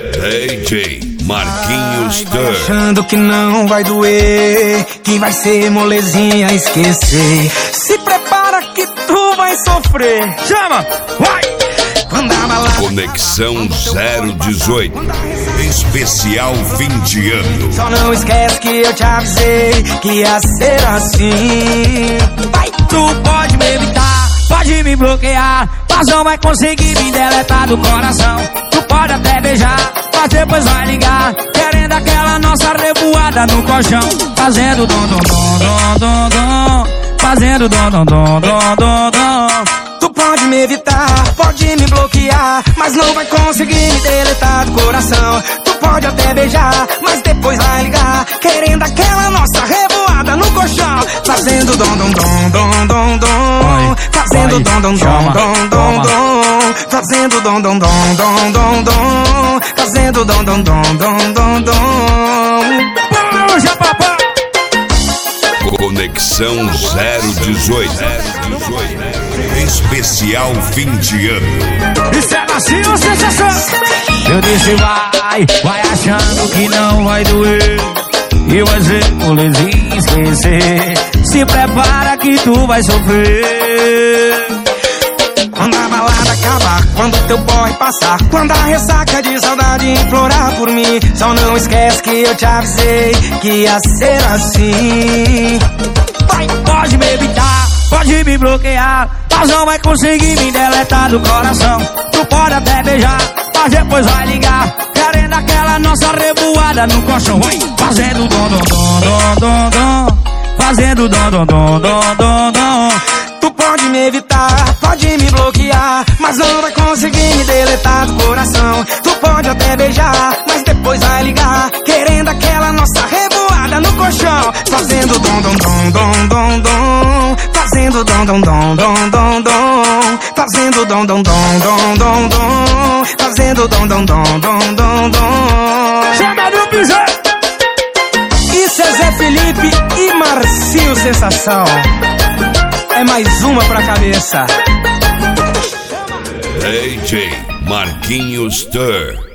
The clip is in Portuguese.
DJ Marquinhos Stur. Achando que não vai doer, que vai ser molezinha esquecer. Se prepara que tu vai sofrer. Chama, vai! Conexão 018, especial fim de ano. Só não esquece que eu te avisei que ia ser assim. Vai, tu pode me evitar, pode me bloquear, mas não vai conseguir me deletar do coração. Tu pode até beijar, mas depois vai ligar, querendo aquela nossa revoada no colchão. Fazendo dom dom dom dom dom dom, fazendo dom dom dom dom dom dom. Tu pode me evitar, pode me bloquear, mas não vai conseguir me deletar do coração. Tu pode até beijar, mas depois vai ligar, querendo aquela nossa revoada no colchão. Fazendo dom dom dom dom dom dom, fazendo dom dom dom dom dom dom, fazendo dom dom dom dom dom dom, fazendo dom dom dom dom dom dom. Já papai. Conexão 018, especial fim de ano. Isso é macio, sensação. Eu disse vai achando que não vai doer, e vai ser molezinha esquecer. Se prepara que tu vai sofrer. Quando a balada acabar, quando teu boy passar, quando a ressaca de saudade implorar por mim, só não esquece que eu te avisei que ia ser assim. Vai, pode me evitar, pode me bloquear, mas não vai conseguir me deletar do coração. Tu pode até beijar, mas depois vai ligar, querendo aquela nossa revoada no colchão. Vai, fazendo dom dom dom dom dom dom, fazendo dom dom dom dom dom dom. Tu pode me evitar, pode me bloquear, mas não vai conseguir me deletar do coração. Tu pode até beijar, mas depois vai ligar, querendo aquela nossa revoada no colchão. Fazendo dom dom dom dom dom dom, fazendo dom dom dom dom dom dom, fazendo dom dom dom dom dom dom, fazendo dom dom dom dom dom dom. Chama do piseiro. Isso é Zé Felipe e Marcinho Sensação. É mais uma pra cabeça. DJ Marquinhos Stur.